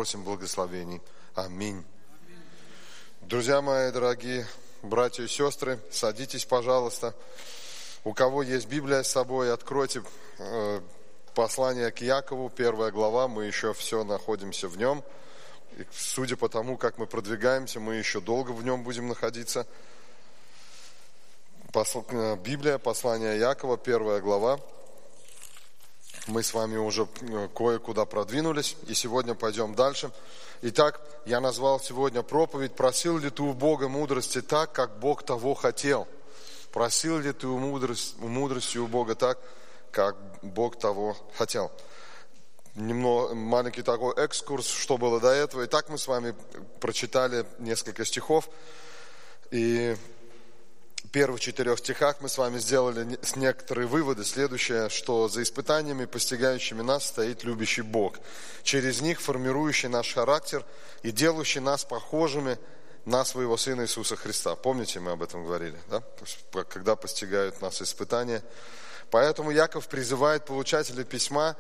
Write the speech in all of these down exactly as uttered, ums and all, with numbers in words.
просим благословений. Аминь. Друзья мои дорогие, братья и сестры, садитесь, пожалуйста. У кого есть Библия с собой, откройте э, послание к Якову, первая глава, мы еще все находимся в нем. И судя по тому, как мы продвигаемся, мы еще долго в нем будем находиться. Посл... Библия, послание Якова, первая глава. Мы с вами уже кое-куда продвинулись, и сегодня пойдем дальше. Итак, я назвал сегодня проповедь «Просил ли ты у Бога мудрости так, как Бог того хотел?» Просил ли ты у мудрости, у мудрости у Бога так, как Бог того хотел? Немного, маленький такой экскурс, что было до этого. Итак, мы с вами прочитали несколько стихов, и в первых четырех стихах мы с вами сделали некоторые выводы. Следующее, что за испытаниями, постигающими нас, стоит любящий Бог. Через них формирующий наш характер и делающий нас похожими на своего Сына Иисуса Христа. Помните, мы об этом говорили, да? Когда постигают нас испытания. Поэтому Яков призывает получателя письма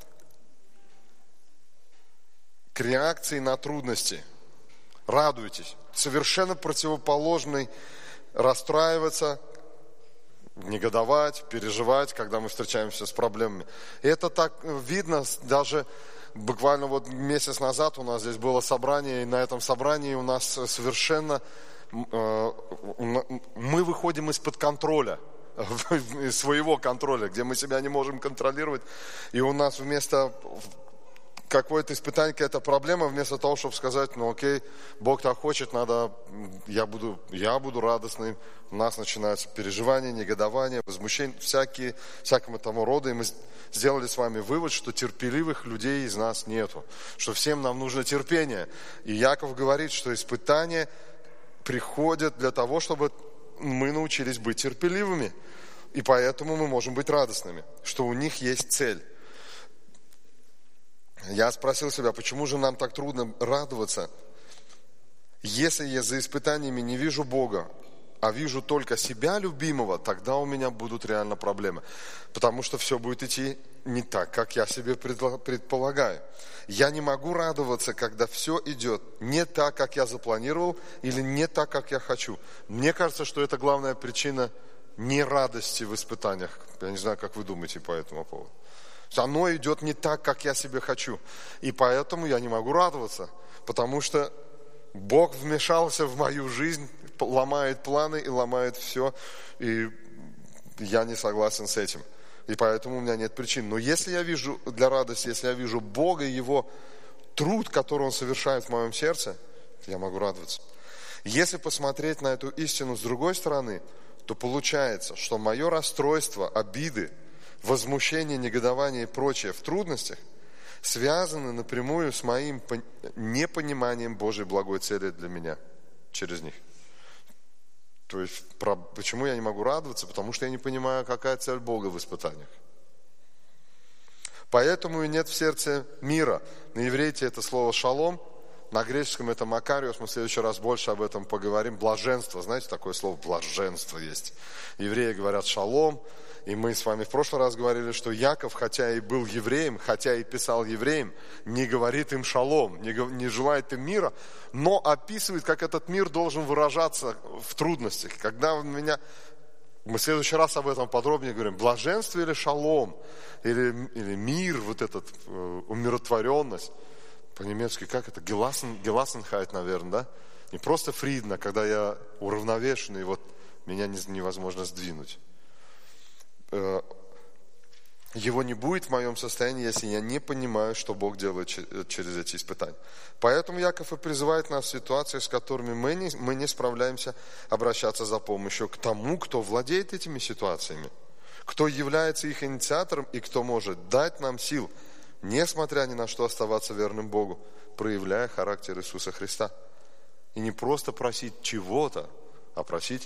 к реакции на трудности. Радуйтесь. Совершенно противоположный расстраиваться, негодовать, переживать, когда мы встречаемся с проблемами. И это так видно даже буквально вот месяц назад у нас здесь было собрание, и на этом собрании у нас совершенно э, мы выходим из-под контроля, из своего контроля, где мы себя не можем контролировать, и у нас вместо какое-то испытание, какая-то проблема, вместо того, чтобы сказать, ну окей, Бог так хочет, надо, я буду, я буду радостным, у нас начинаются переживания, негодования, возмущения, всякие, всякого тому рода, и мы сделали с вами вывод, что терпеливых людей из нас нету, что всем нам нужно терпение. И Яков говорит, что испытания приходят для того, чтобы мы научились быть терпеливыми, и поэтому мы можем быть радостными, что у них есть цель. Я спросил себя, почему же нам так трудно радоваться, если я за испытаниями не вижу Бога, а вижу только себя любимого, тогда у меня будут реально проблемы. Потому что все будет идти не так, как я себе предполагаю. Я не могу радоваться, когда все идет не так, как я запланировал, или не так, как я хочу. Мне кажется, что это главная причина нерадости в испытаниях. Я не знаю, как вы думаете по этому поводу. Оно идет не так, как я себе хочу. И поэтому я не могу радоваться. Потому что Бог вмешался в мою жизнь, ломает планы и ломает все. И я не согласен с этим. И поэтому у меня нет причин. Но если я вижу для радости, если я вижу Бога и Его труд, который Он совершает в моем сердце, я могу радоваться. Если посмотреть на эту истину с другой стороны, то получается, что мое расстройство, обиды, возмущение, негодование и прочее в трудностях связаны напрямую с моим непониманием Божьей благой цели для меня через них. То есть, почему я не могу радоваться? Потому что я не понимаю, какая цель Бога в испытаниях. Поэтому и нет в сердце мира. На иврите это слово «шалом», на греческом это «макариос», мы в следующий раз больше об этом поговорим. Блаженство, знаете, такое слово «блаженство» есть. Евреи говорят «шалом», и мы с вами в прошлый раз говорили, что Яков, хотя и был евреем, хотя и писал евреям, не говорит им шалом, не, не желает им мира, но описывает, как этот мир должен выражаться в трудностях. Когда у меня... Мы в следующий раз об этом подробнее говорим. Блаженство или шалом, или, или мир, вот этот, умиротворенность. По-немецки как это? Gelassen, Gelassenheit, наверное, да? Не просто фридно, когда я уравновешенный, и вот меня невозможно сдвинуть. Его не будет в моем состоянии, если я не понимаю, что Бог делает через эти испытания. Поэтому Яков и призывает нас в ситуациях, с которыми мы не, мы не справляемся, обращаться за помощью к тому, кто владеет этими ситуациями, кто является их инициатором и кто может дать нам сил, несмотря ни на что, оставаться верным Богу, проявляя характер Иисуса Христа. И не просто просить чего-то, а просить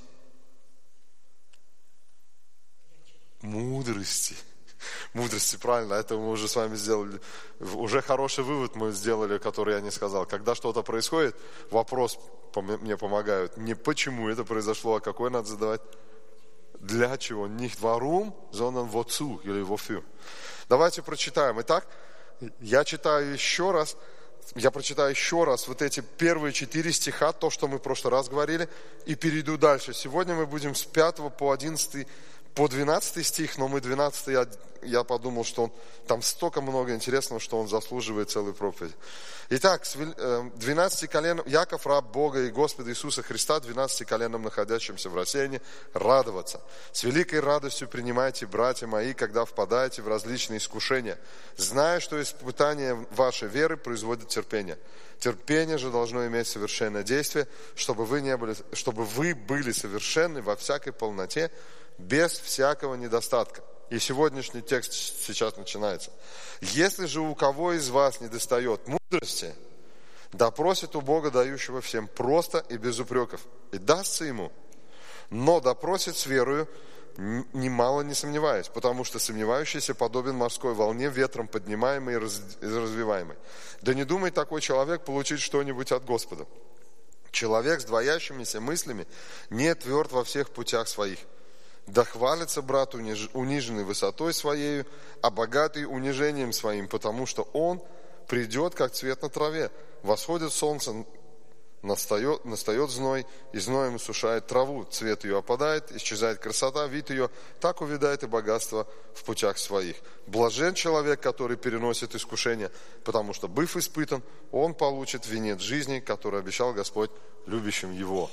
мудрости. Мудрости, правильно, это мы уже с вами сделали. Уже хороший вывод мы сделали, который я не сказал. Когда что-то происходит, вопрос мне помогают. Не почему это произошло, а какой надо задавать. Для чего? Nicht warum, sondern wozu или wofür. Давайте прочитаем. Итак, я читаю еще раз Я прочитаю еще раз вот эти первые четыре стиха, то, что мы в прошлый раз говорили, и перейду дальше. Сегодня мы будем с пятого по одиннадцатый, по двенадцатый стих, но мы двенадцатый, я, я подумал, что он, там столько много интересного, что он заслуживает целой проповеди. Итак, с двенадцати коленом, Яков, раб Бога и Господа Иисуса Христа, двенадцати коленам, находящимся в рассеянии, радоваться. С великой радостью принимайте, братья мои, когда впадаете в различные искушения, зная, что испытание вашей веры производит терпение. Терпение же должно иметь совершенное действие, чтобы вы, не были, чтобы вы были совершенны во всякой полноте, без всякого недостатка. И сегодняшний текст сейчас начинается. Если же у кого из вас недостает мудрости, да просит у Бога, дающего всем просто и без упреков, и дастся ему. Но да просит с верою, немало не сомневаясь, потому что сомневающийся подобен морской волне, ветром поднимаемой и развиваемой. Да не думает такой человек получить что-нибудь от Господа. Человек с двоящимися мыслями не тверд во всех путях своих. Да хвалится брат униженный высотой своею, а богатый унижением своим, потому что он придет, как цвет на траве. Восходит солнце, настает, настает зной, и зноем усушает траву. Цвет ее опадает, исчезает красота, вид ее, так увядает и богатство в путях своих. Блажен человек, который переносит искушения, потому что, быв испытан, он получит венец жизни, который обещал Господь любящим его.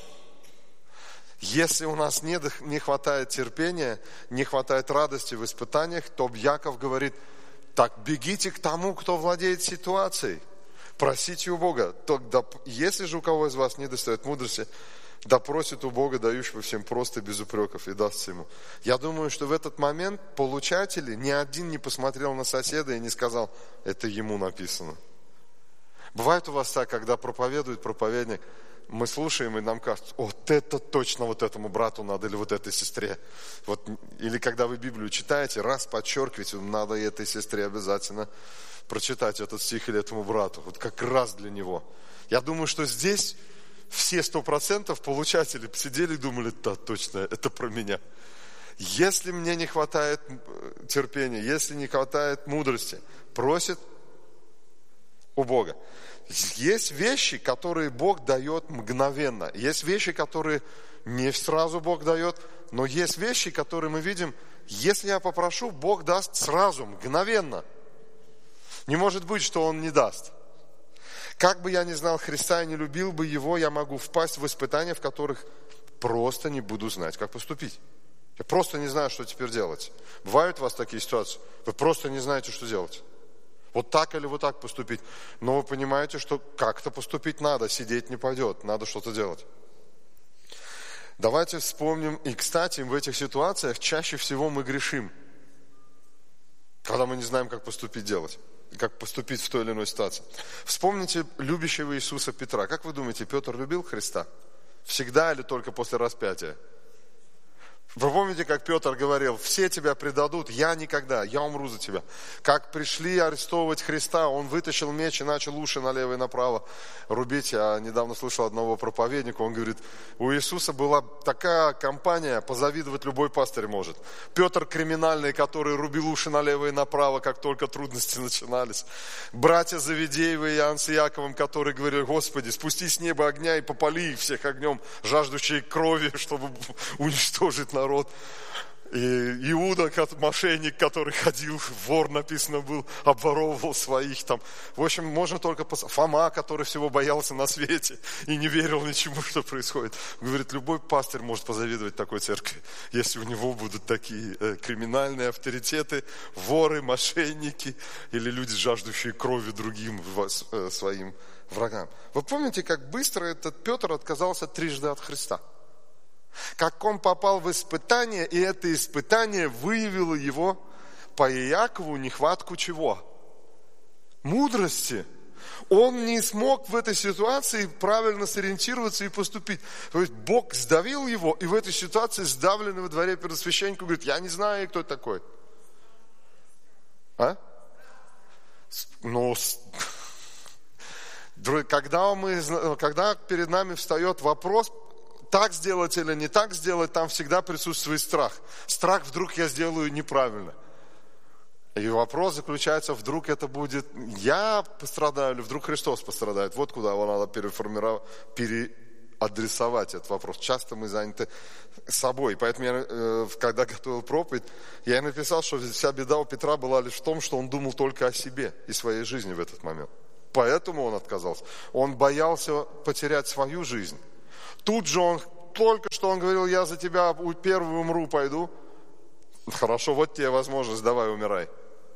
Если у нас не, не хватает терпения, не хватает радости в испытаниях, то Яков говорит, так бегите к тому, кто владеет ситуацией. Просите у Бога. Тогда, если же у кого из вас не достает мудрости, да просит у Бога, дающего всем просто и без упреков, и дастся ему. Я думаю, что в этот момент получатели ни один не посмотрел на соседа и не сказал, это ему написано. Бывает у вас так, когда проповедует проповедник, мы слушаем, и нам кажется, вот это точно вот этому брату надо, или вот этой сестре. Вот, или когда вы Библию читаете, раз подчеркиваете, надо и этой сестре обязательно прочитать этот стих или этому брату. Вот как раз для него. Я думаю, что здесь все сто процентов получатели сидели и думали, да, точно, это про меня. Если мне не хватает терпения, если не хватает мудрости, просит у Бога. Есть вещи, которые Бог дает мгновенно. Есть вещи, которые не сразу Бог дает, но есть вещи, которые мы видим, если я попрошу, Бог даст сразу, мгновенно. Не может быть, что Он не даст. Как бы я ни знал Христа и не любил бы Его, я могу впасть в испытания, в которых просто не буду знать, как поступить. Я просто не знаю, что теперь делать. Бывают у вас такие ситуации? Вы просто не знаете, что делать. Вот так или вот так поступить. Но вы понимаете, что как-то поступить надо, сидеть не пойдет, надо что-то делать. Давайте вспомним, и, кстати, в этих ситуациях чаще всего мы грешим, когда мы не знаем, как поступить делать, как поступить в той или иной ситуации. Вспомните любящего Иисуса Петра. Как вы думаете, Петр любил Христа? Всегда или только после распятия? Вы помните, как Петр говорил, все тебя предадут, я никогда, я умру за тебя. Как пришли арестовывать Христа, он вытащил меч и начал уши налево и направо рубить. Я недавно слышал одного проповедника, он говорит, у Иисуса была такая компания, позавидовать любой пастырь может. Петр криминальный, который рубил уши налево и направо, как только трудности начинались. Братья Завидеевы и Иоанн с Иаковом, которые говорили, Господи, спусти с неба огня и попали их всех огнем, жаждущие крови, чтобы уничтожить народ. народ. И Иуда, мошенник, который ходил, вор написано был, обворовывал своих там. В общем, можно только... Фома, который всего боялся на свете и не верил ничему, что происходит. Говорит, любой пастырь может позавидовать такой церкви, если у него будут такие э, криминальные авторитеты, воры, мошенники или люди, жаждущие крови другим э, своим врагам. Вы помните, как быстро этот Петр отказался трижды от Христа? Как он попал в испытание, и это испытание выявило его по Иакову нехватку чего? Мудрости. Он не смог в этой ситуации правильно сориентироваться и поступить. То есть Бог сдавил его, и в этой ситуации сдавленный во дворе первосвященнику говорит, я не знаю, кто это такой. А? Ну, когда, мы, когда перед нами встает вопрос, так сделать или не так сделать, там всегда присутствует страх. Страх, вдруг я сделаю неправильно. И вопрос заключается, вдруг это будет я пострадаю или вдруг Христос пострадает. Вот куда его надо переформировать, переадресовать этот вопрос. Часто мы заняты собой. Поэтому я, когда готовил проповедь, я и написал, что вся беда у Петра была лишь в том, что он думал только о себе и своей жизни в этот момент. Поэтому он отказался. Он боялся потерять свою жизнь. Тут же он, только что он говорил, я за тебя первый умру, пойду. Хорошо, вот тебе возможность, давай умирай.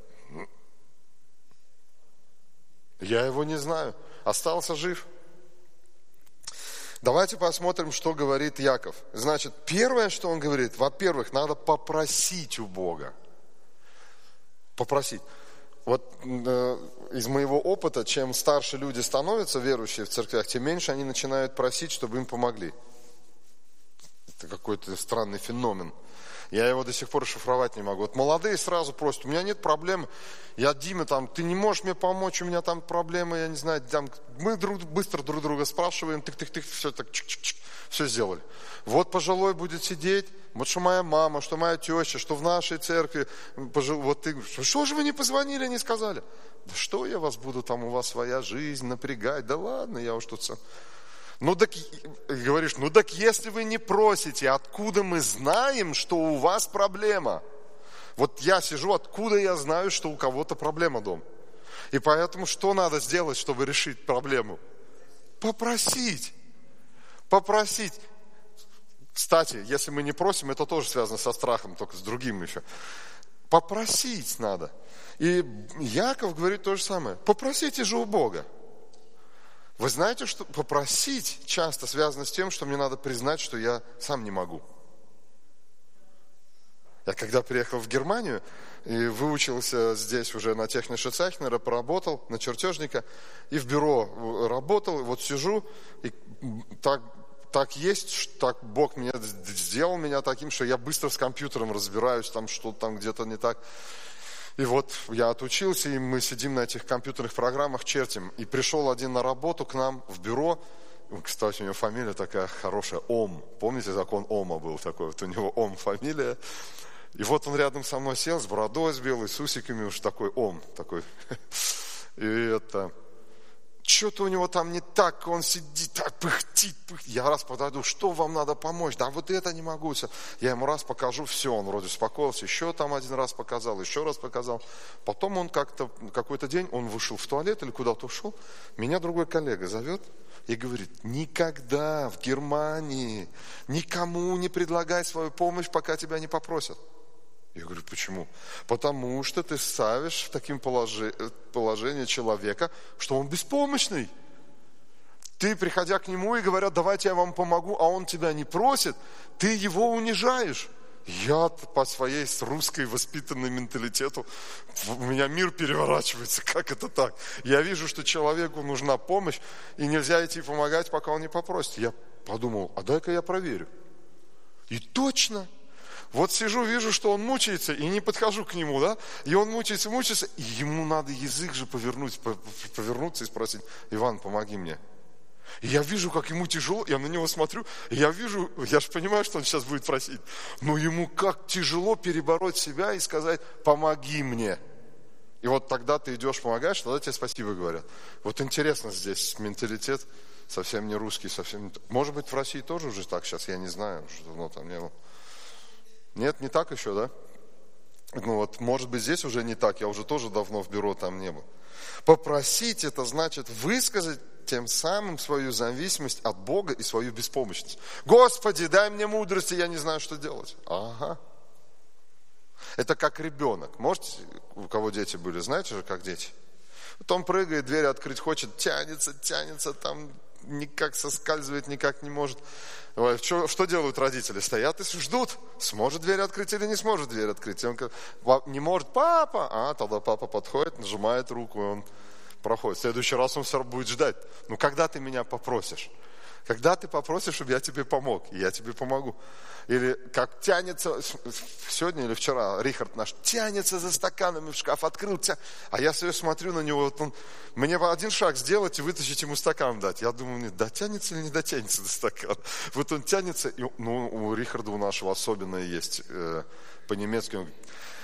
Я его не знаю. Остался жив. Давайте посмотрим, что говорит Яков. Значит, первое, что он говорит, во-первых, надо попросить у Бога. Попросить. Вот э, из моего опыта, чем старше люди становятся, верующие в церквях, тем меньше они начинают просить, чтобы им помогли. Это какой-то странный феномен. Я его до сих пор шифровать не могу. Вот молодые сразу просят, у меня нет проблем, я Дима, там, ты не можешь мне помочь, у меня там проблемы, я не знаю, там, мы друг, быстро друг друга спрашиваем, тык-тык-тык, все так, чик-чик-чик, все сделали. Вот пожилой будет сидеть, вот что моя мама, что моя теща, что в нашей церкви, пожил, вот ты, что же вы не позвонили, не сказали? Да что я вас буду, там у вас своя жизнь напрягать, да ладно, я уж тут сам. Ну так, говоришь, ну так если вы не просите, откуда мы знаем, что у вас проблема? Вот я сижу, откуда я знаю, что у кого-то проблема дома? И поэтому что надо сделать, чтобы решить проблему? Попросить. Попросить. Кстати, если мы не просим, это тоже связано со страхом, только с другим еще. Попросить надо. И Яков говорит то же самое. Попросите же у Бога. Вы знаете, что попросить часто связано с тем, что мне надо признать, что я сам не могу. Я когда приехал в Германию и выучился здесь уже на технише Цехнера, поработал на чертежника и в бюро работал, и вот сижу, и так, так есть, так Бог меня сделал меня таким, что я быстро с компьютером разбираюсь, там что-то там где-то не так. И вот я отучился, и мы сидим на этих компьютерных программах, чертим. И пришел один на работу к нам в бюро. Кстати, у него фамилия такая хорошая, Ом. Помните, закон Ома был такой? Вот у него Ом фамилия. И вот он рядом со мной сел, с бородой, с белой, с усиками, уж такой Ом. Такой. И это... Что-то у него там не так, он сидит, так пыхтит, пыхтит. Я раз подойду, что вам надо помочь? Да вот это не могу. Я ему раз покажу, все, он вроде успокоился, еще там один раз показал, еще раз показал. Потом он как-то, какой-то день, он вышел в туалет или куда-то ушел, меня другой коллега зовет и говорит, никогда в Германии никому не предлагай свою помощь, пока тебя не попросят. Я говорю, почему? Потому что ты ставишь в таким положи, положение человека, что он беспомощный. Ты, приходя к нему и говоря, давайте я вам помогу, а он тебя не просит, ты его унижаешь. Я по своей русской воспитанной менталитету, у меня мир переворачивается, как это так? Я вижу, что человеку нужна помощь, и нельзя идти помогать, пока он не попросит. Я подумал, а дай-ка я проверю. И точно. Вот сижу, вижу, что он мучается, и не подхожу к нему, да? И он мучается, мучается, и ему надо язык же повернуть, повернуться и спросить, Иван, помоги мне. И я вижу, как ему тяжело, я на него смотрю, и я вижу, я же понимаю, что он сейчас будет просить, но ему как тяжело перебороть себя и сказать, помоги мне. И вот тогда ты идешь, помогаешь, тогда тебе спасибо говорят. Вот интересно здесь менталитет совсем не русский, совсем не... Может быть, в России тоже уже так сейчас, я не знаю, что давно там не было. Нет, не так еще, да? Ну вот, может быть, здесь уже не так, я уже тоже давно в бюро там не был. Попросить, это значит высказать тем самым свою зависимость от Бога и свою беспомощность. Господи, дай мне мудрости, я не знаю, что делать. Ага. Это как ребенок. Можете, у кого дети были, знаете же, как дети? Вот он прыгает, дверь открыть хочет, тянется, тянется, там никак соскальзывает, никак не может. Что, что делают родители? Стоят и ждут, сможет дверь открыть или не сможет дверь открыть. И он не может, папа, а тогда папа подходит, нажимает руку, и он проходит. В следующий раз он все равно будет ждать. Ну, когда ты меня попросишь? Когда ты попросишь, чтобы я тебе помог, и я тебе помогу. Или как тянется, сегодня или вчера Рихард наш тянется за стаканами в шкаф, открыл, тя... а я все смотрю на него, вот он, мне один шаг сделать и вытащить ему стакан дать. Я думаю, дотянется или не дотянется до стакана. Вот он тянется, и, ну, у Рихарда у нашего особенное есть, э, по-немецки он говорит,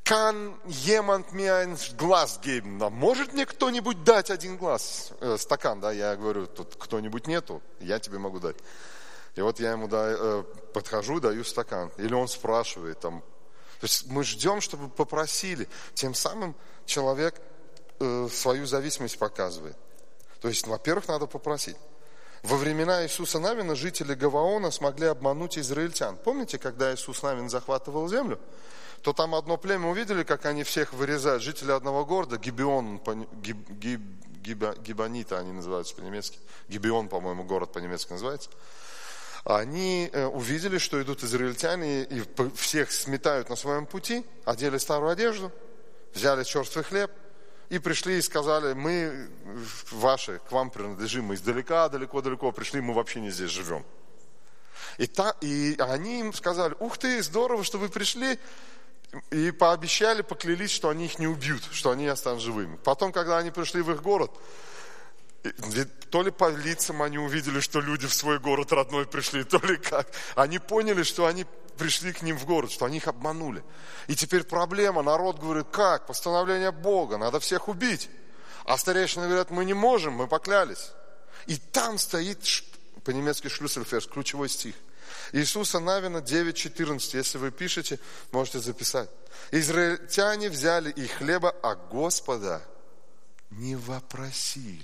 Kann jemand mir ein Glas geben? Да, может мне кто-нибудь дать один глаз? Э, стакан, да, я говорю, тут кто-нибудь нету, я тебе могу дать. И вот я ему да, э, подхожу, даю стакан. Или он спрашивает там. То есть мы ждем, чтобы попросили. Тем самым человек э, свою зависимость показывает. То есть, во-первых, надо попросить. Во времена Иисуса Навина жители Гаваона смогли обмануть израильтян. Помните, когда Иисус Навин захватывал землю? То там одно племя увидели, как они всех вырезают. Жители одного города, Гибеон, Гиб, Гиб, Гиб, Гибонита они называются по-немецки. Гибеон, по-моему, город по-немецки называется. Они увидели, что идут израильтяне и всех сметают на своем пути, одели старую одежду, взяли черствый хлеб и пришли и сказали, мы ваши, к вам принадлежим, мы издалека, далеко-далеко пришли, мы вообще не здесь живем. И, та, и они им сказали, ух ты, здорово, что вы пришли, и пообещали, поклялись, что они их не убьют, что они останутся живыми. Потом, когда они пришли в их город, то ли по лицам они увидели, что люди в свой город родной пришли, то ли как. Они поняли, что они пришли к ним в город, что они их обманули. И теперь проблема, народ говорит, как? Постановление Бога, надо всех убить. А старейшины говорят, мы не можем, мы поклялись. И там стоит по-немецки шлюссельферс, ключевой стих. Иисуса Навина девять четырнадцать, если вы пишете, можете записать. Израильтяне взяли и хлеба, а Господа не вопросили.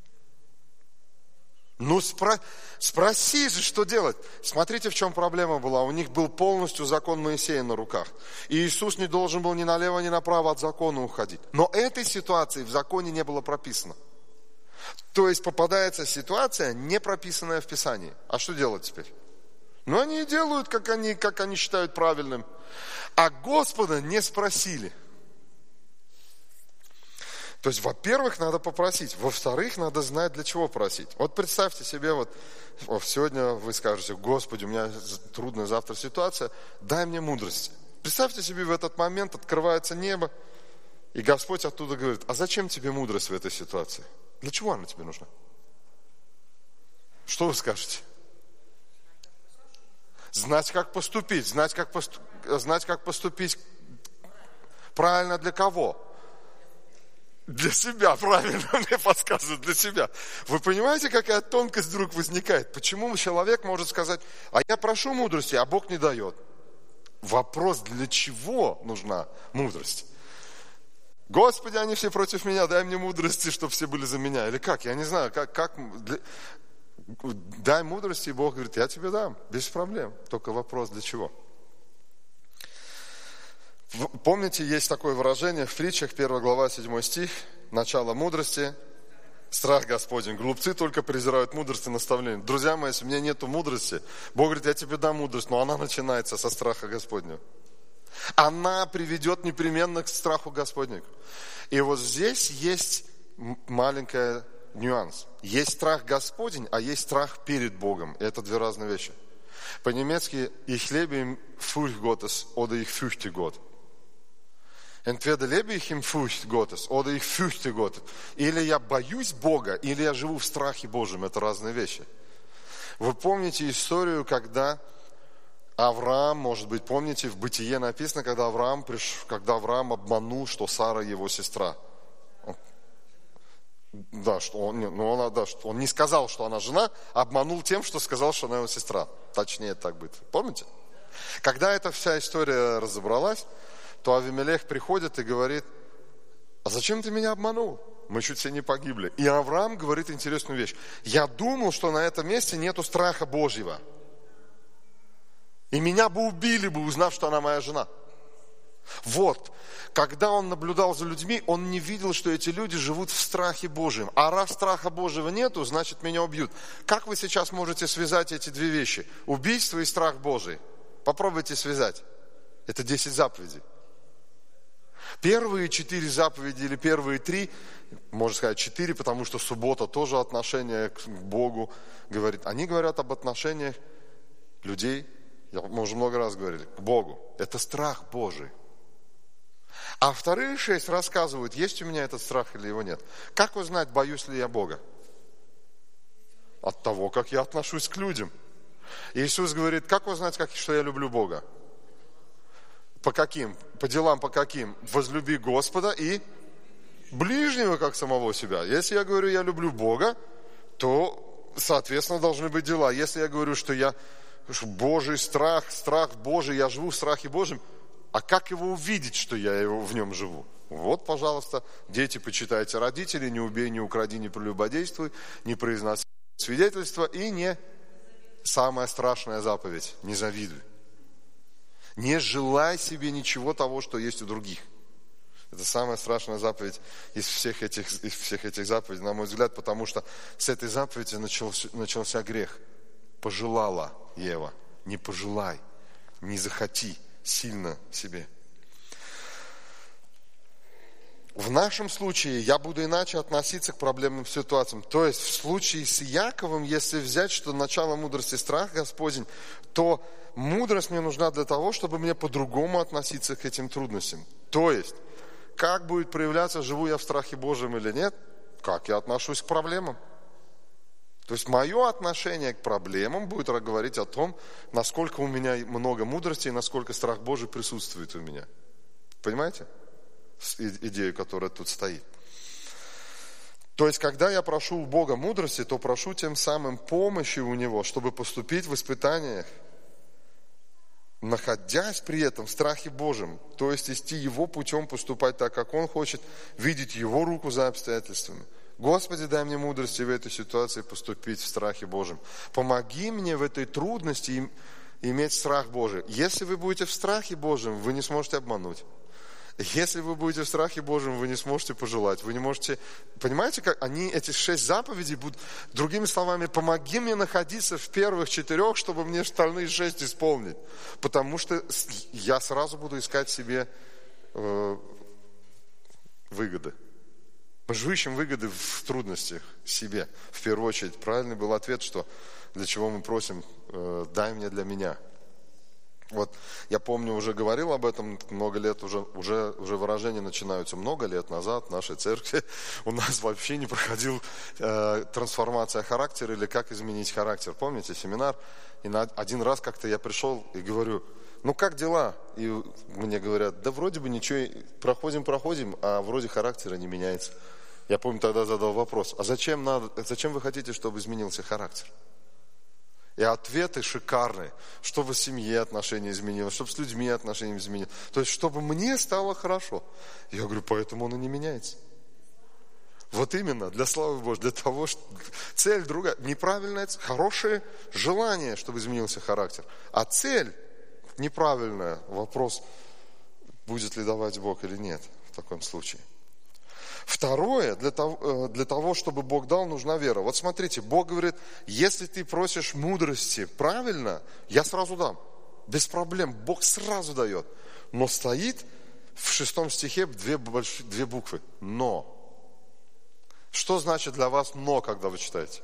Ну, спро... спроси же, что делать. Смотрите, в чем проблема была. У них был полностью закон Моисея на руках. И Иисус не должен был ни налево, ни направо от закона уходить. Но этой ситуации в законе не было прописано. То есть попадается ситуация, не прописанная в Писании. А что делать теперь? Ну, они делают, как они, как они считают правильным. А Господа не спросили. То есть, во-первых, надо попросить. Во-вторых, надо знать, для чего просить. Вот представьте себе, вот сегодня вы скажете, Господи, у меня трудная завтра ситуация, дай мне мудрости. Представьте себе, в этот момент открывается небо, и Господь оттуда говорит, а зачем тебе мудрость в этой ситуации? Для чего она тебе нужна? Что вы скажете? Знать, как поступить. Знать, как, поступ... знать, как поступить правильно для кого? Для себя, правильно, мне подсказывают, для себя. Вы понимаете, какая тонкость вдруг возникает? Почему человек может сказать, а я прошу мудрости, а Бог не дает? Вопрос, для чего нужна мудрость? Господи, они все против меня, дай мне мудрости, чтобы все были за меня. Или как? Я не знаю, как... как для... Дай мудрости, и Бог говорит, я тебе дам, без проблем. Только вопрос, для чего? Помните, есть такое выражение в притчах, первая глава, седьмой стих, начало мудрости, страх Господень. Глупцы только презирают мудрость и наставление. Друзья мои, если у меня нету мудрости, Бог говорит, я тебе дам мудрость, но она начинается со страха Господня. Она приведет непременно к страху Господню. И вот здесь есть маленький нюанс. Есть страх Господень, а есть страх перед Богом. Это две разные вещи. По-немецки «Ich lebe im Furcht Gottes» oder «Ich fürchte Gott». Entweder lebe ich im Furcht Gottes, oder ich fürchte Gott. Или я боюсь Бога, или я живу в страхе Божьем. Это разные вещи. Вы помните историю, когда Авраам, может быть, помните, в Бытие написано, когда Авраам, приш... когда Авраам обманул, что Сара его сестра. Да, что он, ну, он, да, что он не сказал, что она жена, а обманул тем, что сказал, что она его сестра. Точнее так будет. Помните? Когда эта вся история разобралась, то Авимелех приходит и говорит, а зачем ты меня обманул? Мы чуть все не погибли. И Авраам говорит интересную вещь. Я думал, что на этом месте нету страха Божьего. И меня бы убили бы, узнав, что она моя жена. Вот. Когда он наблюдал за людьми, он не видел, что эти люди живут в страхе Божьем. А раз страха Божьего нету, значит меня убьют. Как вы сейчас можете связать эти две вещи? Убийство и страх Божий. Попробуйте связать. Это десять заповедей. Первые четыре заповеди или первые три, можно сказать четыре, потому что суббота тоже отношение к Богу говорит. Они говорят об отношениях людей, мы уже много раз говорили, к Богу. Это страх Божий. А вторые шесть рассказывают, есть у меня этот страх или его нет. Как узнать, боюсь ли я Бога? От того, как я отношусь к людям. Иисус говорит, как узнать, как, что я люблю Бога? По каким? По делам по каким? Возлюби Господа и ближнего, как самого себя. Если я говорю, я люблю Бога, то, соответственно, должны быть дела. Если я говорю, что я что Божий страх, страх Божий, я живу в страхе Божьем, а как его увидеть, что я его, в нем живу? Вот, пожалуйста, дети, почитайте родителей, не убей, не укради, не прелюбодействуй, не произноси свидетельства и не самая страшная заповедь, не завидуй. Не желай себе ничего того, что есть у других. Это самая страшная заповедь из всех этих, из всех этих заповедей, на мой взгляд, потому что с этой заповеди начался, начался грех. Пожелала Ева, не пожелай, не захоти сильно себе. В нашем случае я буду иначе относиться к проблемным ситуациям. То есть в случае с Яковом, если взять, что начало мудрости страх Господень, то мудрость мне нужна для того, чтобы мне по-другому относиться к этим трудностям. То есть, как будет проявляться, живу я в страхе Божьем или нет, как я отношусь к проблемам. То есть мое отношение к проблемам будет говорить о том, насколько у меня много мудрости и насколько страх Божий присутствует у меня. Понимаете? Идею, которая тут стоит. То есть, когда я прошу у Бога мудрости, то прошу тем самым помощи у Него, чтобы поступить в испытаниях, находясь при этом в страхе Божьем, то есть идти Его путем, поступать так, как Он хочет, видеть Его руку за обстоятельствами. Господи, дай мне мудрости в этой ситуации поступить в страхе Божьем. Помоги мне в этой трудности иметь страх Божий. Если вы будете в страхе Божьем, вы не сможете обмануть. Если вы будете в страхе Божьем, вы не сможете пожелать. Вы не можете... Понимаете, как они, эти шесть заповедей будут... Другими словами, помоги мне находиться в первых четырех, чтобы мне остальные шесть исполнить. Потому что я сразу буду искать себе э, выгоды. Мы же ищем выгоды в трудностях себе. В первую очередь, правильный был ответ, что для чего мы просим, э, дай мне для меня. Вот я помню, уже говорил об этом много лет, уже, уже, уже выражения начинаются много лет назад в нашей церкви. У нас вообще не проходил э, трансформация характера или как изменить характер. Помните семинар? И на один раз как-то я пришел и говорю, ну как дела? И мне говорят, да вроде бы ничего, проходим, проходим, а вроде характера не меняется. Я помню, тогда задал вопрос, а зачем, надо, зачем вы хотите, чтобы изменился характер? И ответы шикарные, чтобы в семье отношения изменилось, чтобы с людьми отношения изменилось. То есть, чтобы мне стало хорошо. Я говорю, поэтому он и не меняется. Вот именно, для славы Божьей, для того, что цель другая. Неправильная цель, хорошее желание, чтобы изменился характер. А цель неправильная. Вопрос, будет ли давать Бог или нет в таком случае. Второе, для того, для того, чтобы Бог дал, нужна вера. Вот смотрите, Бог говорит, если ты просишь мудрости правильно, я сразу дам. Без проблем, Бог сразу дает. Но стоит в шестом стихе две, больш... две буквы. Но. Что значит для вас но, когда вы читаете?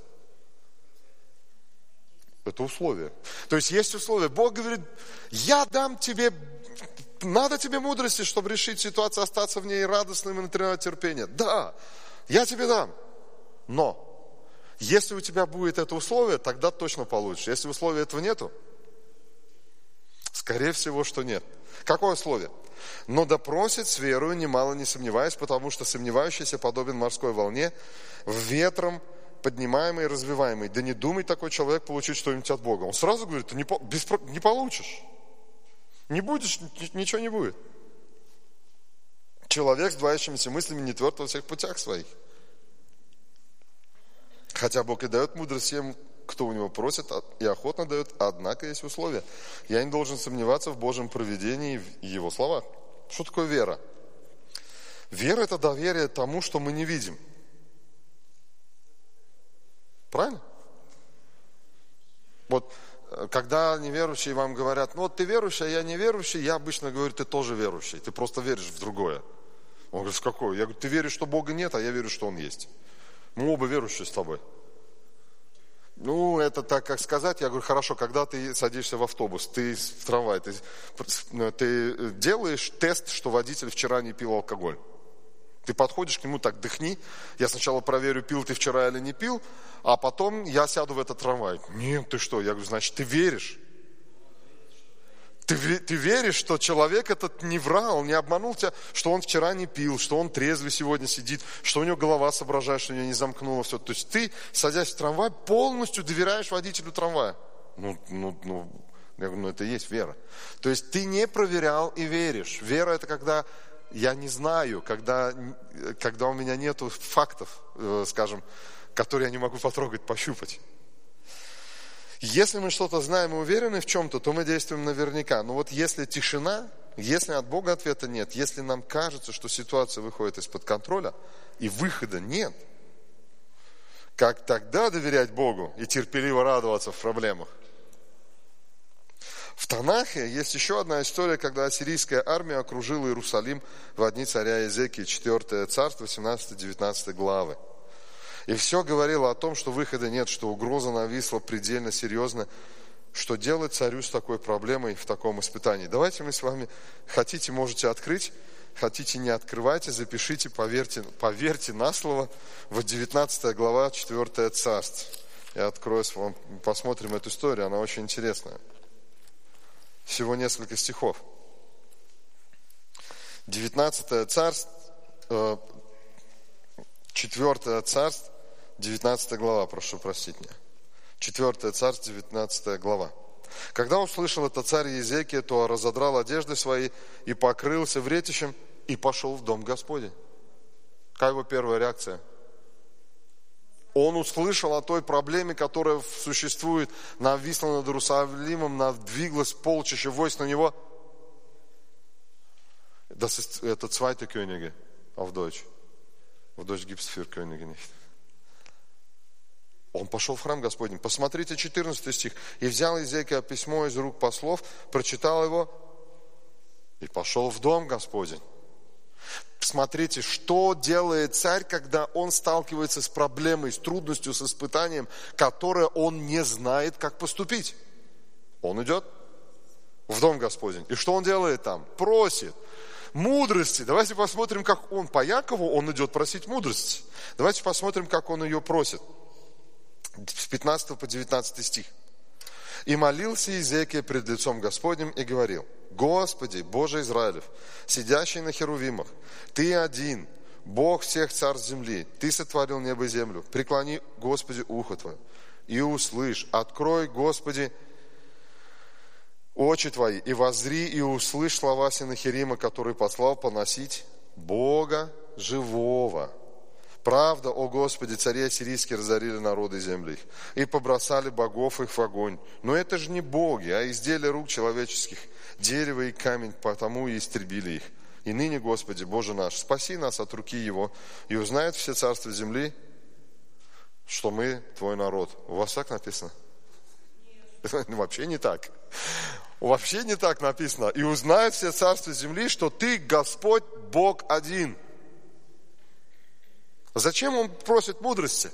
Это условие. То есть есть условие. Бог говорит, я дам тебе... Надо тебе мудрости, чтобы решить ситуацию, остаться в ней радостным и натренировать терпение. Да, я тебе дам. Но, если у тебя будет это условие, тогда точно получишь. Если условия этого нету, скорее всего, что нет. Какое условие? Но допросит с верою, немало не сомневаясь, потому что сомневающийся подобен морской волне, ветром поднимаемый и развиваемый. Да не думай такой человек получить что-нибудь от Бога. Он сразу говорит, ты не, без, не получишь. Не будешь, ничего не будет. Человек с двоящимися мыслями не тверд во всех путях своих. Хотя Бог и дает мудрость всем, кто у него просит, и охотно дает, однако есть условия. Я не должен сомневаться в Божьем провидении и Его словах. Что такое вера? Вера – это доверие тому, что мы не видим. Правильно? Вот. Когда неверующие вам говорят, ну вот ты верующий, а я неверующий, я обычно говорю, ты тоже верующий, ты просто веришь в другое. Он говорит, в какое? Я говорю, ты веришь, что Бога нет, а я верю, что Он есть. Мы оба верующие с тобой. Ну, это так, как сказать, я говорю, хорошо, когда ты садишься в автобус, ты в трамвай, ты, ты делаешь тест, что водитель вчера не пил алкоголь. Ты подходишь к нему, так, дыхни. Я сначала проверю, пил ты вчера или не пил, а потом я сяду в этот трамвай. Нет, ты что? Я говорю, значит, ты веришь. Ты, ты веришь, что человек этот не врал, не обманул тебя, что он вчера не пил, что он трезвый сегодня сидит, что у него голова соображает, что у него не замкнуло все. То есть ты, садясь в трамвай, полностью доверяешь водителю трамвая. Ну, ну, ну, я говорю, ну это и есть вера. То есть ты не проверял и веришь. Вера это когда я не знаю, когда, когда у меня нету фактов, скажем, которые я не могу потрогать, пощупать. Если мы что-то знаем и уверены в чем-то, то мы действуем наверняка. Но вот если тишина, если от Бога ответа нет, если нам кажется, что ситуация выходит из-под контроля и выхода нет, как тогда доверять Богу и терпеливо радоваться в проблемах? В Танахе есть еще одна история, когда ассирийская армия окружила Иерусалим в дни царя Иезекии, четвёртое царство, восемнадцатая-девятнадцатая главы. И все говорило о том, что выхода нет, что угроза нависла предельно серьезно. Что делать царю с такой проблемой в таком испытании? Давайте мы с вами, хотите, можете открыть, хотите, не открывайте, запишите, поверьте, поверьте на слово, вот девятнадцатая глава, четвёртое царство. Я открою с вами, посмотрим эту историю, она очень интересная. Всего несколько стихов. девятнадцатое царство, четвёртое царство, девятнадцатая глава, прошу простить меня. четвёртое царство, девятнадцатая глава. Когда услышал это царь Иезекия, то разодрал одежды свои и покрылся вретищем и пошел в дом Господень. Какая его первая реакция? Он услышал о той проблеме, которая существует, нависла над Иерусалимом, надвиглась полчища войск на него. Das ist это zweite Könige auf Deutsch. В Deutsch gibt es vier Könige nicht. Он пошел в храм Господень. Посмотрите, четырнадцатый стих. «И взял Иезекия письмо из рук послов, прочитал его и пошел в дом Господень». Смотрите, что делает царь, когда он сталкивается с проблемой, с трудностью, с испытанием, которое он не знает, как поступить. Он идет в дом Господень. И что он делает там? Просит мудрости. Давайте посмотрим, как он по Якову, он идет просить мудрости. Давайте посмотрим, как он ее просит. С пятнадцатого по девятнадцатый стих. «И молился Иезекия пред лицом Господним и говорил: Господи, Боже Израилев, сидящий на херувимах, Ты один, Бог всех царств земли, Ты сотворил небо и землю. Преклони, Господи, ухо Твое и услышь. Открой, Господи, очи Твои и воззри и услышь слова Сенахерима, который послал поносить Бога живого. Правда, о Господи, цари ассирийские разорили народы земли их и побросали богов их в огонь. Но это же не боги, а изделия рук человеческих, дерево и камень, потому и истребили их. И ныне, Господи, Боже наш, спаси нас от руки его, и узнают все царства земли, что мы Твой народ». У вас так написано? Вообще не так. Вообще не так написано. «И узнают все царства земли, что Ты, Господь, Бог один». Зачем он просит мудрости?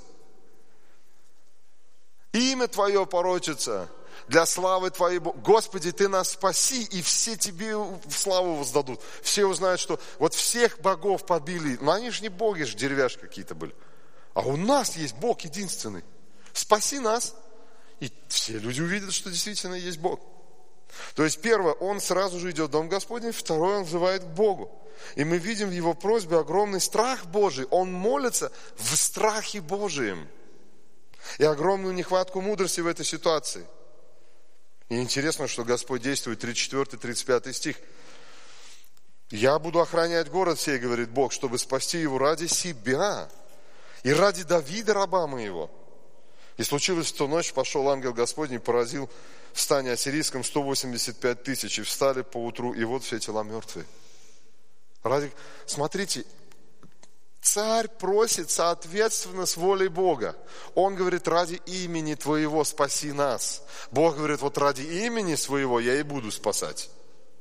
Имя Твое порочится для славы Твоей. Господи, Ты нас спаси, и все Тебе славу воздадут. Все узнают, что вот всех богов побили. Но они же не боги, же деревяшки какие-то были. А у нас есть Бог единственный. Спаси нас. И все люди увидят, что действительно есть Бог. То есть, первое, он сразу же идет в дом Господень, второе, он взывает к Богу. И мы видим в его просьбе огромный страх Божий. Он молится в страхе Божием. И огромную нехватку мудрости в этой ситуации. И интересно, что Господь действует, тридцать четвёртый тридцать пятый стих. «Я буду охранять город сей, говорит Бог, чтобы спасти его ради себя и ради Давида, раба моего». И случилось, в ту ночь пошел ангел Господний и поразил в стане ассирийском сто восемьдесят пять тысяч, и встали поутру, и вот все тела мертвые. Ради... Смотрите, царь просит соответственно с волей Бога. Он говорит: ради имени Твоего спаси нас. Бог говорит: вот ради имени Своего я и буду спасать.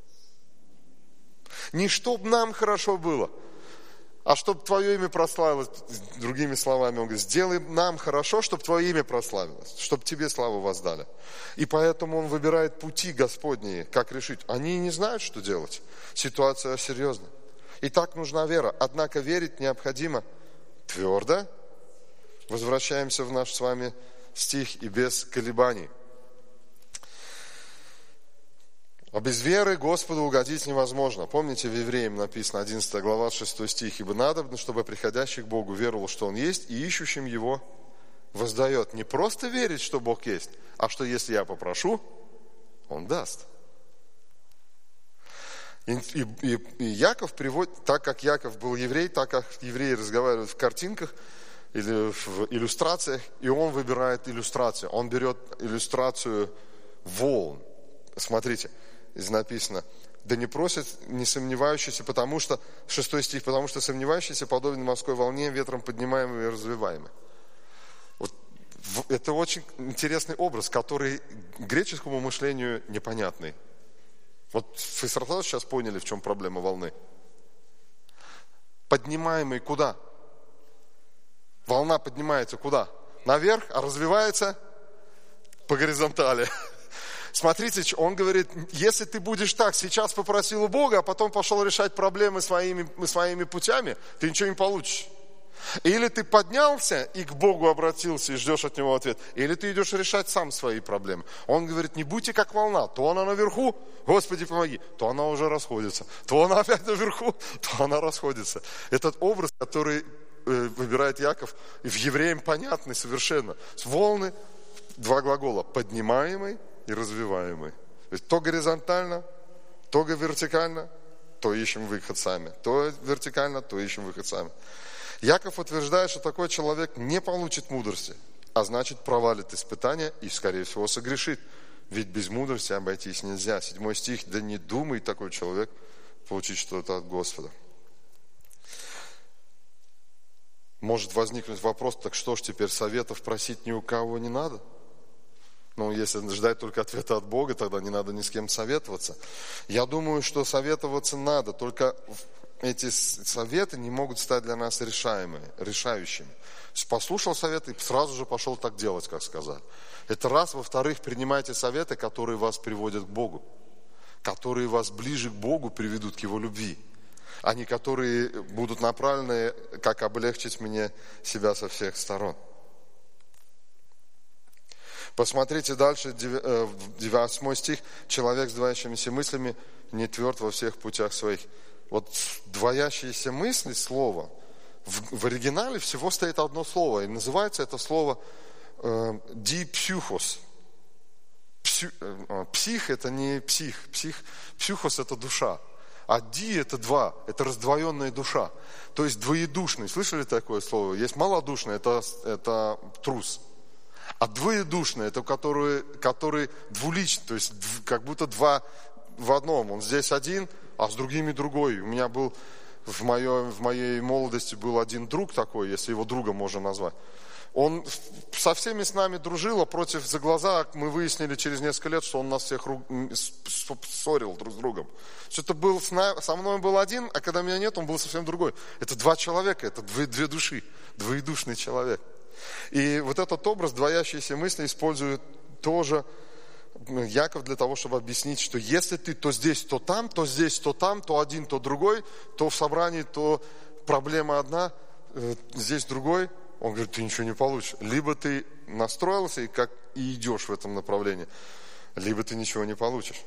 Не чтоб нам хорошо было, а чтобы Твое имя прославилось. Другими словами, он говорит: сделай нам хорошо, чтобы Твое имя прославилось, чтобы Тебе славу воздали. И поэтому он выбирает пути Господние, как решить. Они не знают, что делать. Ситуация серьезная. И так нужна вера. Однако верить необходимо твердо. Возвращаемся в наш с вами стих и без колебаний. А без веры Господу угодить невозможно. Помните, в Евреям написано, одиннадцатая глава, шестой стих. «Ибо надобно, чтобы приходящий к Богу веровал, что Он есть, и ищущим Его воздает». Не просто верить, что Бог есть, а что если я попрошу, Он даст. И, и, и Яков приводит, так как Яков был еврей, так как евреи разговаривают в картинках или в иллюстрациях, и он выбирает иллюстрацию. Он берет иллюстрацию волн. Смотрите, здесь написано: «Да не просит не сомневающийся, потому что», шестой стих, «потому что сомневающийся подобен морской волне, ветром поднимаемой и развиваемой». Вот, это очень интересный образ, который греческому мышлению непонятный. Вот вы сразу сейчас поняли, в чем проблема волны. Поднимаемый куда? Волна поднимается куда? Наверх, а развивается по горизонтали. Смотрите, он говорит, если ты будешь так, сейчас попросил у Бога, а потом пошел решать проблемы своими, своими путями, ты ничего не получишь. Или ты поднялся и к Богу обратился и ждешь от Него ответ, или ты идешь решать сам свои проблемы. Он говорит, не будьте как волна, то она наверху, Господи помоги, то она уже расходится, то она опять наверху, то она расходится. Этот образ, который выбирает Яков, в Евреям понятный совершенно. Волны, два глагола, поднимаемый и развиваемый. То есть то горизонтально, то вертикально, то ищем выход сами. То вертикально, то ищем выход сами. Яков утверждает, что такой человек не получит мудрости, а значит провалит испытания и, скорее всего, согрешит. Ведь без мудрости обойтись нельзя. Седьмой стих, да не думает такой человек получить что-то от Господа. Может возникнуть вопрос, так что ж теперь советов просить ни у кого не надо? Ну, если ждать только ответа от Бога, тогда не надо ни с кем советоваться. Я думаю, что советоваться надо, только эти советы не могут стать для нас решаемыми, решающими. Послушал совет и сразу же пошел так делать, как сказали. Это раз. Во-вторых, принимайте советы, которые вас приводят к Богу, которые вас ближе к Богу приведут к Его любви, а не которые будут направлены, как облегчить мне себя со всех сторон. Посмотрите дальше, восьмой стих. «Человек с двоящимися мыслями не тверд во всех путях своих». Вот двоящиеся мысли, слово, в, в оригинале всего стоит одно слово, и называется это слово э, «дипсюхос». Псю, э, псих – это не псих, псих, псюхос – это душа. А ди – это два, это раздвоенная душа. То есть двоедушный. Слышали такое слово? Есть малодушный, это, это трус. А двоедушный – это который, который двуличный, то есть как будто два в одном. Он здесь один, а с другими другой. У меня был в, моё, в моей молодости был один друг такой, если его другом можно назвать. Он со всеми с нами дружил, а против за глаза мы выяснили через несколько лет, что он нас всех ссорил друг с другом. Что-то был со мной был один, а когда меня нет, он был совсем другой. Это два человека, это две, две души, двоедушный человек. И вот этот образ двоящиеся мысли использует тоже Яков для того, чтобы объяснить, что если ты то здесь, то там, то здесь, то там, то один, то другой, то в собрании, то проблема одна, здесь другой, он говорит, ты ничего не получишь. Либо ты настроился и, как, и идешь в этом направлении, либо ты ничего не получишь.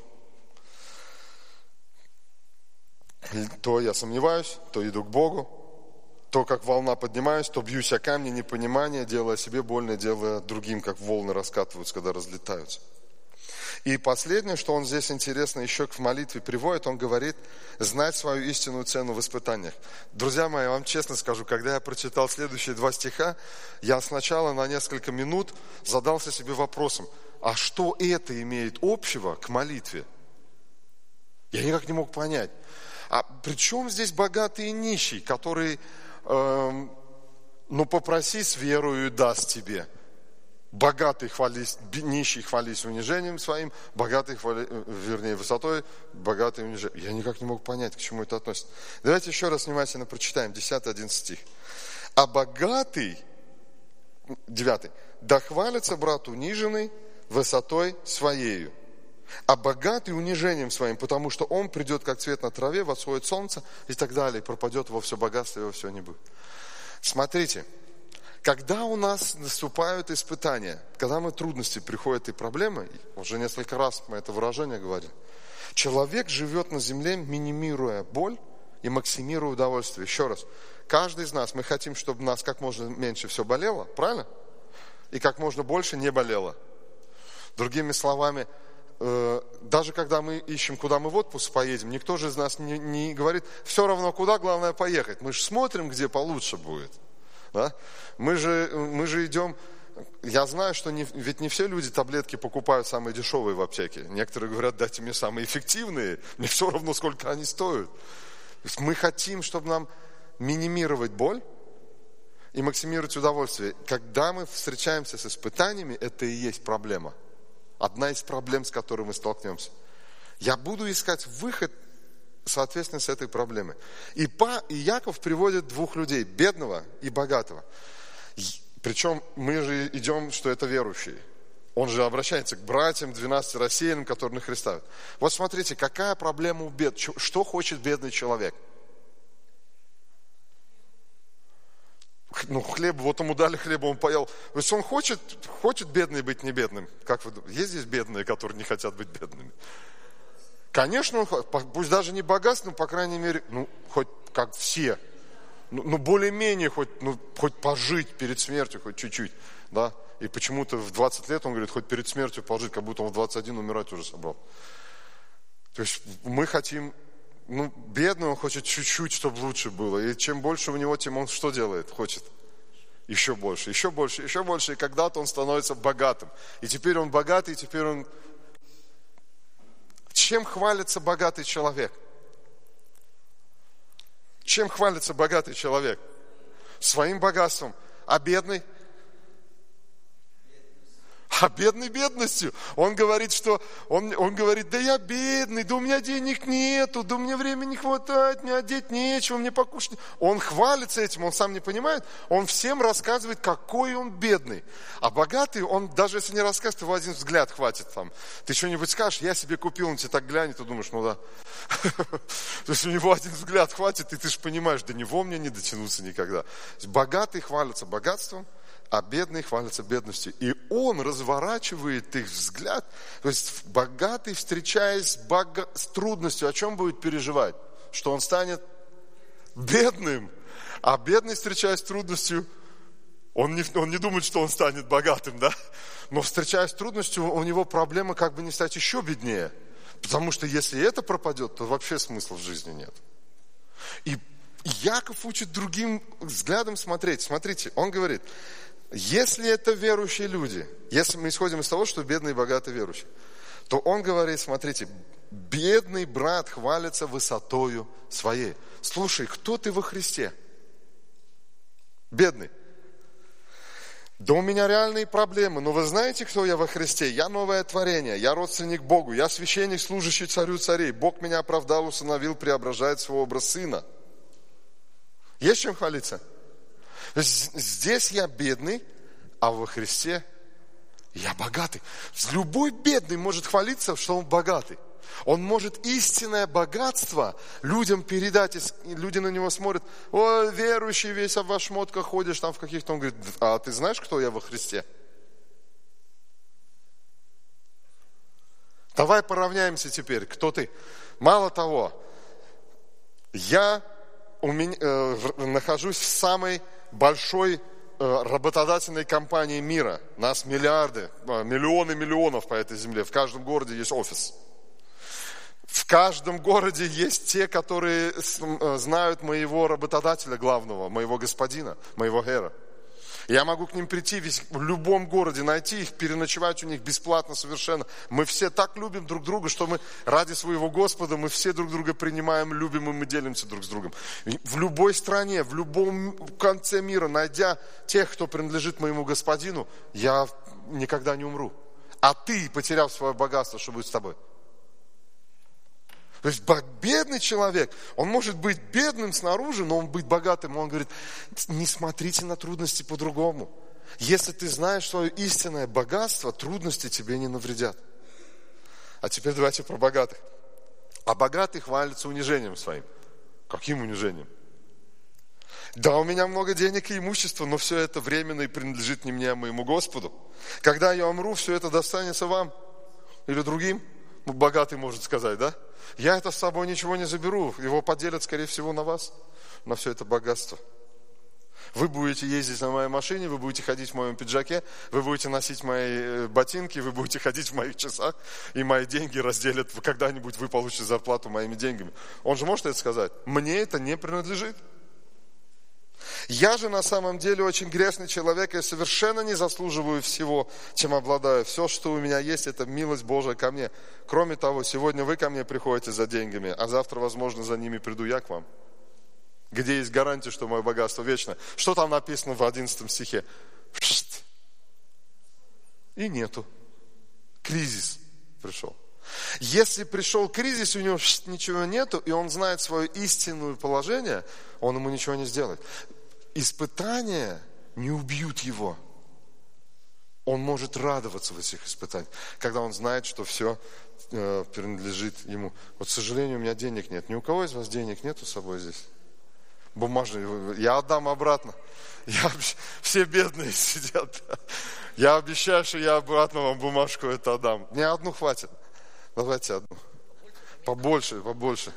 То я сомневаюсь, то иду к Богу, то как волна поднимаюсь, то бьюсь о камни, непонимание, делая себе больно, делая другим, как волны раскатываются, когда разлетаются. И последнее, что он здесь интересно еще в молитве приводит, он говорит, знать свою истинную цену в испытаниях. Друзья мои, я вам честно скажу, когда я прочитал следующие два стиха, я сначала на несколько минут задался себе вопросом, а что это имеет общего к молитве? Я никак не мог понять. А при чем здесь богатый и нищий, который, э, ну попроси с верою и даст тебе. Богатый хвались, нищий хвались унижением своим, богатый хвали, вернее, высотой, богатый унижением. Я никак не мог понять, к чему это относится. Давайте еще раз внимательно прочитаем, десятый-одиннадцатый стих. А богатый, девятый, да хвалится брат униженный высотой своею, а богатый унижением своим, потому что он придет, как цвет на траве, восходит солнце и так далее, и пропадет во все богатство, и во все не будет. Смотрите. Когда у нас наступают испытания, когда мы трудности приходят и проблемы, уже несколько раз мы это выражение говорили, Человек живет на земле, минимируя боль и максимируя удовольствие. Еще раз, каждый из нас, мы хотим, чтобы нас как можно меньше все болело, правильно? И как можно больше не болело. Другими словами, э, даже когда мы ищем, куда мы в отпуск поедем, никто же из нас не, не говорит, все равно куда, главное поехать. Мы же смотрим, где получше будет. Да? Мы же, мы же идем... Я знаю, что не, ведь не все люди таблетки покупают самые дешевые в аптеке. Некоторые говорят, дайте мне самые эффективные, мне все равно, сколько они стоят. То есть мы хотим, чтобы нам минимировать боль и максимировать удовольствие. Когда мы встречаемся с испытаниями, это и есть проблема. Одна из проблем, с которой мы столкнемся. Я буду искать выход, соответственно, с этой проблемой. И, па, и Яков приводит двух людей, бедного и богатого. Причем мы же идем, что это верующие. Он же обращается к братьям, двенадцати рассеянным, которые на Христа. Вот смотрите, какая проблема у бед. Что хочет бедный человек? Ну, хлеб, вот ему дали хлеба, он поел. То есть он хочет, хочет бедный быть не бедным. Как вы думаете? Есть здесь бедные, которые не хотят быть бедными? Конечно, он, пусть даже не богатый, но, по крайней мере, ну, хоть как все. Ну, ну более-менее хоть, ну, хоть пожить перед смертью, хоть чуть-чуть, да. И почему-то в двадцать лет он говорит, хоть перед смертью пожить, как будто он в двадцать один умирать уже собрал. То есть мы хотим, ну, бедный, он хочет чуть-чуть, чтобы лучше было. И чем больше у него, тем он что делает? Хочет еще больше, еще больше, еще больше. И когда-то он становится богатым. И теперь он богатый, и теперь он... Чем хвалится богатый человек? Чем хвалится богатый человек? Своим богатством. А бедный? А бедный бедностью. Он говорит, что он, он говорит, да я бедный, да у меня денег нету, да у меня времени не хватает, мне одеть нечего, мне покушать. Он хвалится этим, он сам не понимает. Он всем рассказывает, какой он бедный. А богатый, он даже если не рассказывает, его один взгляд хватит там. Ты что-нибудь скажешь, я себе купил, он тебе так глянет, ты думаешь, ну да. То есть у него один взгляд хватит, и ты же понимаешь, до него мне не дотянуться никогда. Богатый хвалится богатством, а бедный хвалится бедностью. И он разворачивает их взгляд. То есть богатый, встречаясь с, бога... с трудностью, о чем будет переживать? Что он станет бедным. А бедный, встречаясь с трудностью, он не, он не думает, что он станет богатым, да? Но встречаясь с трудностью, у него проблема как бы не стать еще беднее. Потому что если это пропадет, то вообще смысла в жизни нет. И Яков учит другим взглядом смотреть. Смотрите, он говорит... Если это верующие люди, если мы исходим из того, что бедный и богатый верующий, то он говорит, смотрите, бедный брат хвалится высотою своей. Слушай, кто ты во Христе? Бедный. Да у меня реальные проблемы, но вы знаете, кто я во Христе? Я новое творение, я родственник Богу, я священник, служащий царю царей. Бог меня оправдал, усыновил, преображает свой образ сына. Есть чем хвалиться? Здесь я бедный, а во Христе я богатый. Любой бедный может хвалиться, что он богатый. Он может истинное богатство людям передать. И люди на него смотрят, о, верующий весь в шмотках ходишь, там в каких-то... Он говорит, а ты знаешь, кто я во Христе? Давай поравняемся теперь, кто ты. Мало того, я у меня, э, нахожусь в самой большой э, работодательной компании мира. Нас миллиарды, э, миллионы миллионов по этой земле. В каждом городе есть офис. В каждом городе есть те, которые э, знают моего работодателя главного, моего господина, моего гэра. Я могу к ним прийти весь, в любом городе, найти их, переночевать у них бесплатно совершенно. Мы все так любим друг друга, что мы ради своего Господа, мы все друг друга принимаем, любим, и мы делимся друг с другом. В любой стране, в любом конце мира, найдя тех, кто принадлежит моему Господину, я никогда не умру. А ты, потеряв свое богатство, что будет с тобой? То есть бедный человек, он может быть бедным снаружи, но он быть богатым. Он говорит, не смотрите на трудности по-другому. Если ты знаешь свое истинное богатство, трудности тебе не навредят. А теперь давайте про богатых. А богатый хвалится унижением своим. Каким унижением? Да, у меня много денег и имущества, но все это временно и принадлежит не мне, а моему Господу. Когда я умру, все это достанется вам или другим. богатый может сказать, да? Я это с собой ничего не заберу, его поделят, скорее всего, на вас, на все это богатство. Вы будете ездить на моей машине, вы будете ходить в моем пиджаке, вы будете носить мои ботинки, вы будете ходить в моих часах, и мои деньги разделят, когда-нибудь вы получите зарплату моими деньгами. Он же может это сказать? Мне это не принадлежит. Я же на самом деле очень грешный человек, я совершенно не заслуживаю всего, чем обладаю. Все, что у меня есть, это милость Божия ко мне. Кроме того, сегодня вы ко мне приходите за деньгами, а завтра, возможно, за ними приду я к вам. Где есть гарантия, что мое богатство вечно? Что там написано в одиннадцатом стихе? И нету. Кризис пришел. Если пришел кризис, у него ничего нету, и он знает свое истинное положение, он ему ничего не сделает. Испытания не убьют его. Он может радоваться в этих испытаниях, когда он знает, что все э, принадлежит ему. Вот, к сожалению, у меня денег нет. Ни у кого из вас денег нету с собой здесь? Бумажные. Я отдам обратно. Я, все бедные сидят. Я обещаю, что я обратно вам бумажку это отдам. Мне одну хватит. Давайте одну. Побольше, побольше.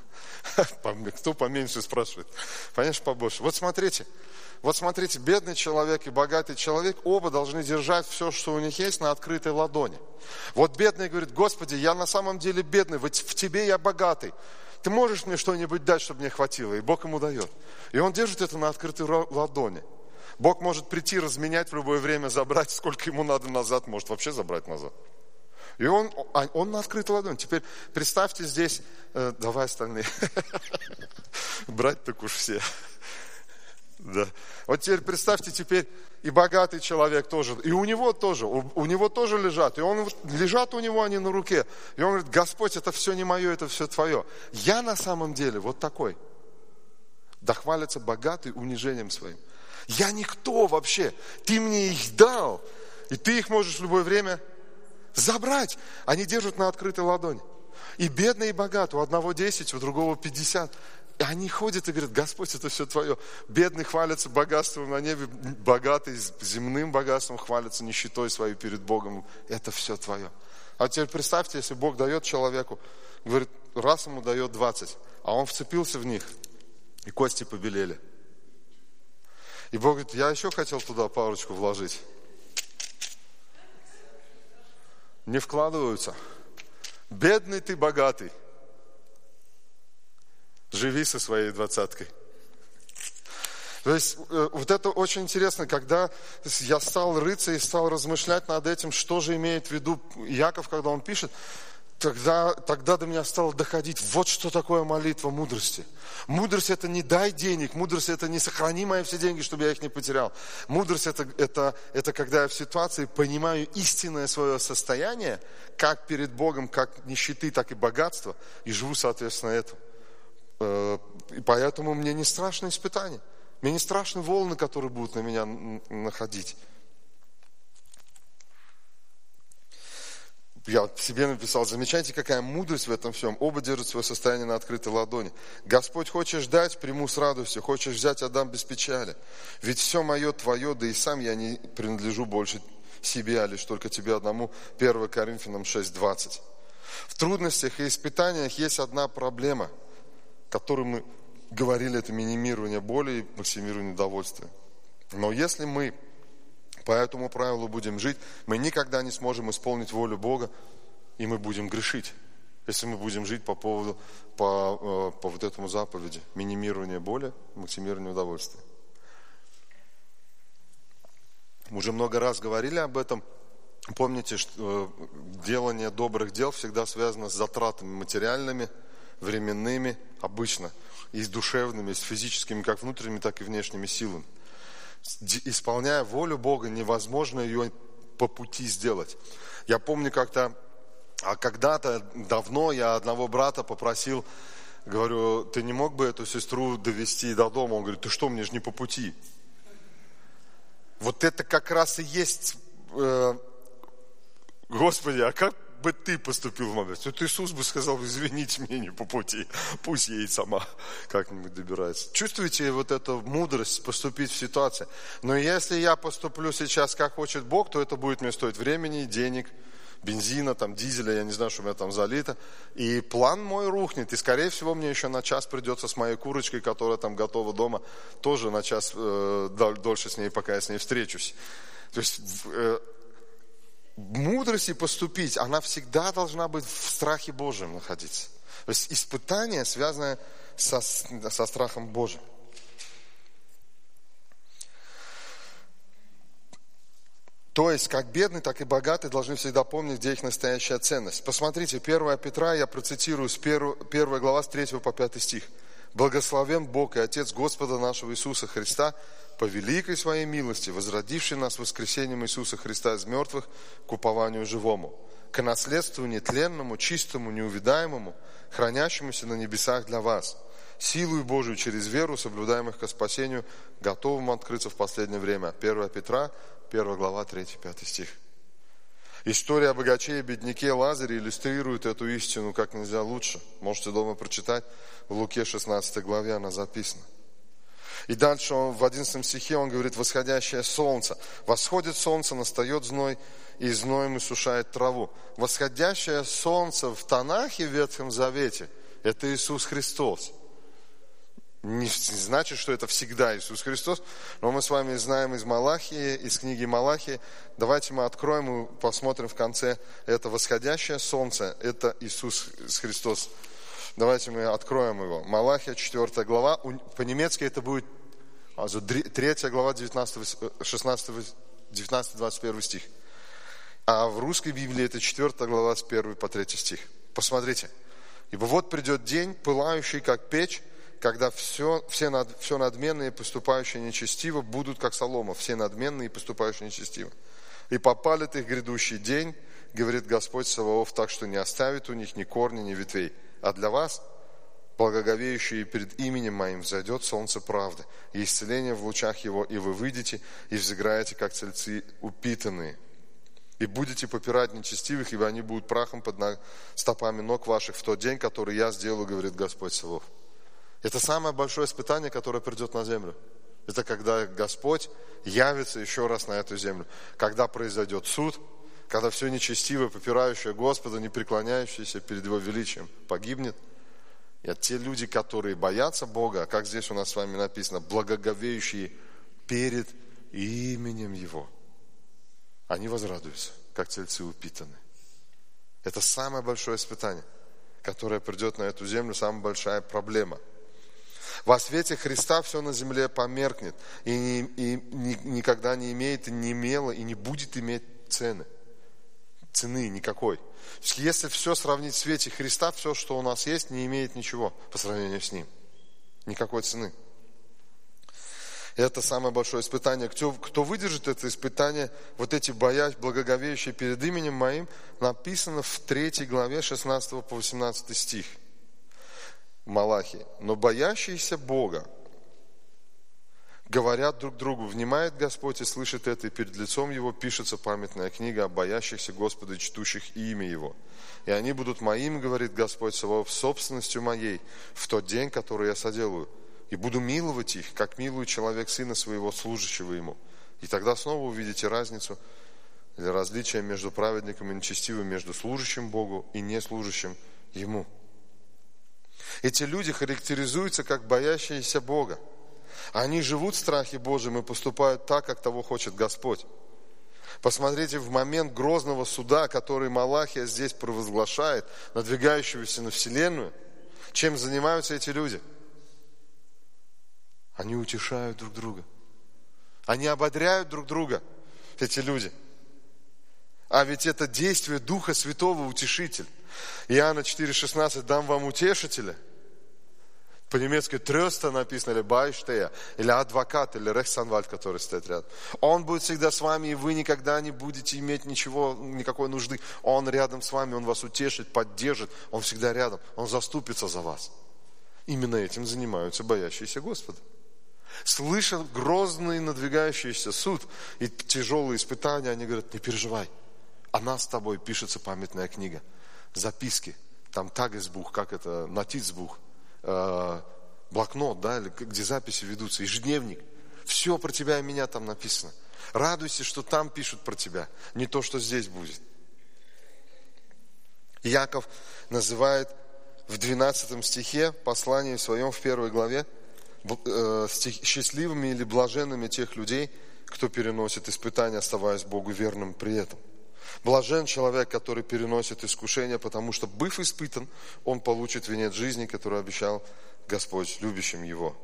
Кто поменьше спрашивает? Конечно, побольше. Вот смотрите. Вот смотрите, бедный человек и богатый человек, оба должны держать все, что у них есть, на открытой ладони. Вот бедный говорит: Господи, я на самом деле бедный, в Тебе я богатый. Ты можешь мне что-нибудь дать, чтобы мне хватило? И Бог ему дает. И он держит это на открытой ладони. Бог может прийти, разменять в любое время, забрать, сколько ему надо назад, может вообще забрать назад. И он, он на открытой ладони. Теперь представьте здесь, э, давай остальные, брать так уж все. Да. Вот теперь представьте, теперь и богатый человек тоже, и у него тоже, у, у него тоже лежат, и он, лежат у него они на руке, и он говорит: Господь, это все не мое, это все Твое. Я на самом деле вот такой. Да хвалится богатый унижением своим. Я никто вообще, Ты мне их дал, и Ты их можешь в любое время забрать. Они держат на открытой ладони. И бедный, и богатый, у одного десять, у другого пятьдесят. И они ходят и говорят: Господь, это все Твое. Бедный хвалится богатством на небе, богатый земным богатством хвалится нищетой своей перед Богом. Это все Твое. А теперь представьте, если Бог дает человеку, говорит, раз ему дает двадцать, а он вцепился в них, и кости побелели. И Бог говорит: я еще хотел туда парочку вложить. Не вкладываются. Бедный ты, богатый. Живи со своей двадцаткой. То есть вот это очень интересно, когда я стал рыться и стал размышлять над этим, что же имеет в виду Иаков, когда он пишет, тогда, тогда до меня стало доходить, вот что такое молитва мудрости. Мудрость — это не дай денег, мудрость — это не сохрани мои все деньги, чтобы я их не потерял. Мудрость это, — это, это когда я в ситуации понимаю истинное свое состояние, как перед Богом, как нищеты, так и богатства, и живу соответственно этому. И поэтому мне не страшно испытания. Мне не страшны волны, которые будут на меня находить. Я себе написал: замечайте, какая мудрость в этом всем. Оба держат свое состояние на открытой ладони. Господь, хочешь дать, приму с радостью. Хочешь взять, отдам без печали. Ведь все мое Твое, да и сам я не принадлежу больше себе, а лишь только Тебе одному. первое Коринфянам шесть двадцать. В трудностях и испытаниях есть одна проблема, о которой мы говорили, это минимирование боли и максимирование удовольствия. Но если мы по этому правилу будем жить, мы никогда не сможем исполнить волю Бога, и мы будем грешить. Если мы будем жить по поводу, по, по вот этому заповеди, минимирование боли, максимирование удовольствия. Мы уже много раз говорили об этом. Помните, что делание добрых дел всегда связано с затратами материальными, временными, обычно, и с душевными, и с физическими, как внутренними, так и внешними силами. Исполняя волю Бога, невозможно ее по пути сделать. Я помню, как-то, а когда-то давно я одного брата попросил, говорю: ты не мог бы эту сестру довести до дома? Он говорит: ты что, мне же не по пути. Вот это как раз и есть, э, Господи, а как бы ты поступил в момент? Вот Иисус бы сказал: извините, мне не по пути, пусть едет сама, как-нибудь добирается. Чувствуете вот эту мудрость поступить в ситуации? Но если я поступлю сейчас, как хочет Бог, то это будет мне стоить времени, денег, бензина, там, дизеля, я не знаю, что у меня там залито. И план мой рухнет. И, скорее всего, мне еще на час придется с моей курочкой, которая там готова дома, тоже на час э, дольше с ней, пока я с ней встречусь. То есть э, мудрости поступить, она всегда должна быть в страхе Божьем находиться. То есть испытание, связанное со, со страхом Божьим. То есть, как бедный, так и богатый должны всегда помнить, где их настоящая ценность. Посмотрите, первое Петра, я процитирую с первой глава с третьего по пятый стих. «Благословен Бог и Отец Господа нашего Иисуса Христа, по великой своей милости, возродивший нас воскресением Иисуса Христа из мертвых к упованию живому, к наследству нетленному, чистому, неувидаемому, хранящемуся на небесах для вас, силою Божию через веру, соблюдаемых ко спасению, готовым открыться в последнее время». первое Петра, первая глава, третий-пятый стих. История о богаче и бедняке Лазаре иллюстрирует эту истину как нельзя лучше. Можете дома прочитать, в Луке шестнадцатой главе она записана. И дальше он, в одиннадцатом стихе он говорит: «Восходящее солнце». Восходит солнце, настает зной, и зноем иссушает траву. Восходящее солнце в Танахе, в Ветхом Завете, это Иисус Христос. Не значит, что это всегда Иисус Христос, но мы с вами знаем из Малахии, из книги Малахии. Давайте мы откроем и посмотрим в конце. Это восходящее солнце, это Иисус Христос. Давайте мы откроем его. Малахия, четвёртая глава. По-немецки это будет третья глава, шестнадцатый, девятнадцатый, двадцать первый стих. А в русской Библии это четвёртая глава с первого по третий стих. Посмотрите. «Ибо вот придет день, пылающий, как печь, когда все, все, над, все надменные, поступающие нечестиво, будут как солома, все надменные и поступающие нечестиво. И попалит их грядущий день, говорит Господь Саваоф, так что не оставит у них ни корня, ни ветвей. А для вас, благоговеющие перед именем моим, взойдет солнце правды, и исцеление в лучах его, и вы выйдете, и взыграете, как тельцы упитанные. И будете попирать нечестивых, ибо они будут прахом под стопами ног ваших в тот день, который я сделаю, говорит Господь Саваоф». Это самое большое испытание, которое придет на землю. Это когда Господь явится еще раз на эту землю. Когда произойдет суд, когда все нечестивое, попирающее Господа, не преклоняющееся перед Его величием, погибнет. И те люди, которые боятся Бога, как здесь у нас с вами написано, благоговеющие перед именем Его, они возрадуются, как тельцы упитанные. Это самое большое испытание, которое придет на эту землю, самая большая проблема. Во свете Христа все на земле померкнет и, не, и ни, никогда не имеет, и не имело, и не будет иметь цены. Цены никакой. Если все сравнить в свете Христа, все, что у нас есть, не имеет ничего по сравнению с Ним. Никакой цены. Это самое большое испытание. Кто, кто выдержит это испытание, вот эти боясь, благоговеющие перед именем Моим, написано в третьей главе шестнадцатого по восемнадцатый стих. Малахии. «Но боящиеся Бога говорят друг другу, внимает Господь и слышит это, и перед лицом Его пишется памятная книга о боящихся Господа и чтущих имя Его. И они будут моим, говорит Господь Саваоф, собственностью моей в тот день, который я соделаю. И буду миловать их, как милует человек сына своего, служащего ему. И тогда снова увидите разницу или различие между праведником и нечестивым, между служащим Богу и неслужащим Ему». Эти люди характеризуются как боящиеся Бога. Они живут в страхе Божьем и поступают так, как того хочет Господь. Посмотрите, в момент грозного суда, который Малахия здесь провозглашает, надвигающегося на вселенную, чем занимаются эти люди? Они утешают друг друга. Они ободряют друг друга, эти люди. А ведь это действие Духа Святого, Утешитель. Иоанна четыре шестнадцать, «Дам вам утешителя». По-немецки «трёста» написано, или «байштея», или «адвокат», или «рехсанвальд», который стоит рядом. Он будет всегда с вами, и вы никогда не будете иметь ничего, никакой нужды. Он рядом с вами, Он вас утешит, поддержит, Он всегда рядом, Он заступится за вас. Именно этим занимаются боящиеся Господа. Слыша грозный надвигающийся суд и тяжелые испытания, они говорят: не переживай, о нас с тобой пишется памятная книга. Записки, там тагесбух, как это, нотицбух, э, блокнот, да, или где записи ведутся, ежедневник. Все про тебя и меня там написано. Радуйся, что там пишут про тебя, не то, что здесь будет. Иаков называет в двенадцатом стихе послания в своем в первой главе счастливыми или блаженными тех людей, кто переносит испытания, оставаясь Богу верным при этом. Блажен человек, который переносит искушения, потому что, быв испытан, он получит венец жизни, который обещал Господь любящим его.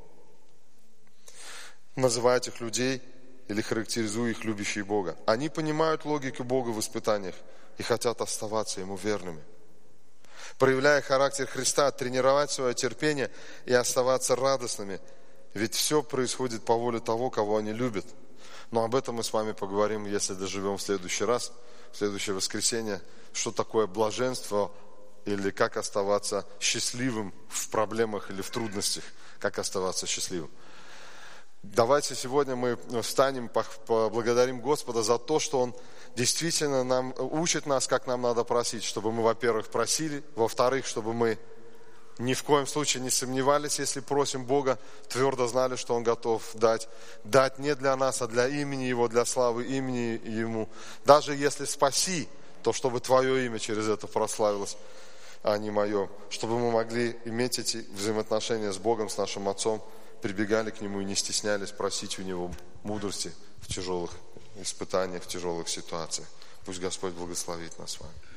Называя этих людей или характеризуя их любящие Бога. Они понимают логику Бога в испытаниях и хотят оставаться Ему верными. Проявляя характер Христа, тренировать свое терпение и оставаться радостными. Ведь все происходит по воле того, кого они любят. Но об этом мы с вами поговорим, если доживем в следующий раз, в следующее воскресенье, что такое блаженство или как оставаться счастливым в проблемах или в трудностях, как оставаться счастливым. Давайте сегодня мы встанем, поблагодарим Господа за то, что Он действительно нам, учит нас, как нам надо просить, чтобы мы, во-первых, просили, во-вторых, чтобы мы ни в коем случае не сомневались, если просим Бога, твердо знали, что Он готов дать. Дать не для нас, а для имени Его, для славы имени Ему. Даже если спаси, то чтобы Твое имя через это прославилось, а не мое. Чтобы мы могли иметь эти взаимоотношения с Богом, с нашим Отцом, прибегали к Нему и не стеснялись просить у Него мудрости в тяжелых испытаниях, в тяжелых ситуациях. Пусть Господь благословит нас с вами.